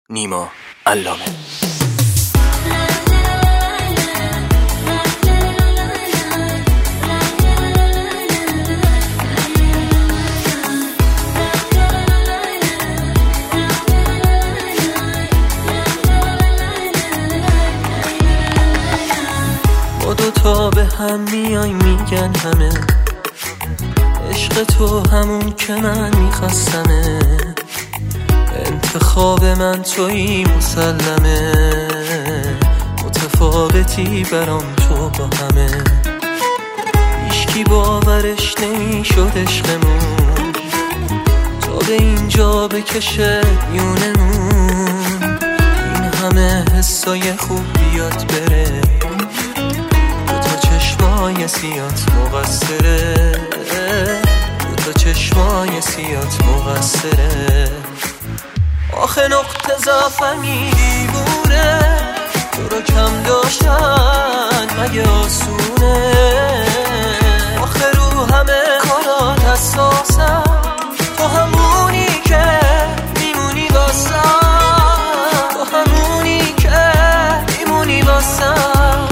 نیما علامه. ما دوتا به هم میای میگن همه، عشق تو همون که من میخواستمه، انتخاب من تویی مسلمه، متفاوتی برام تو با همه، هیچکی باورش نمیشد عشقمون تا به اینجا بکشه میونمون، این همه حسای خوب بیاد بره، دوتا چشمای سیات مقصره، دوتا چشمای سیات مقصره. آخه نقطه ضعفمی دیوونه، تو رو کم داشتن مگه آسونه، آخه رو همه کارات حساسم، تو همونی که میمونی واسم، تو همونی که میمونی واسم.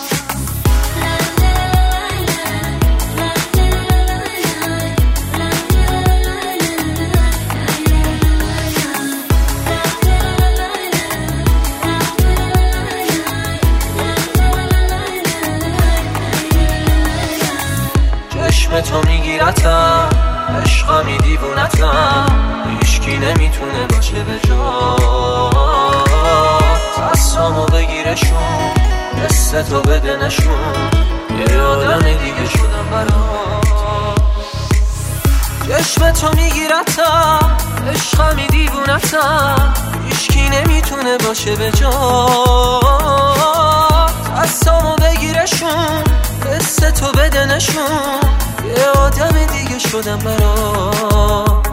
چشم تو میگیرتم، عشقمی دیوونتم، هیچکی نمیتونه باشه به جا، دستامو بگیرشون، حس تو بده نشون، یه آدم دیگه شدم برات. چشم تو میگیرتم، عشقمی دیوونتم، هیچکی نمیتونه باشه به جا، دستامو بگیرشون، حس تو بده نشون، یه آدم دیگه شدم برات.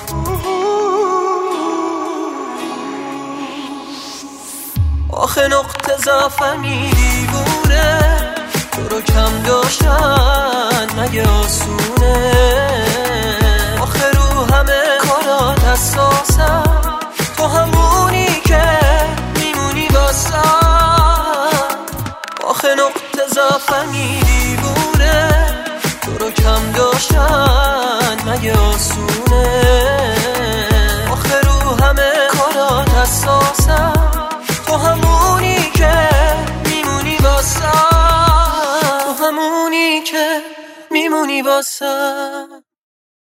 آخه نقطه ضعفمی دیوونه، تو رو کم داشتن مگه آسونه، آخه رو همه کارات حساسم، تو همونی که میمونی واسم. آخه نقطه ضعفمی دیوونه، تو رو کم داشتن مگه آسونه، آخه رو همه کارات حساسم، تو همونی که میمونی واسم، تو همونی که میمونی واسم.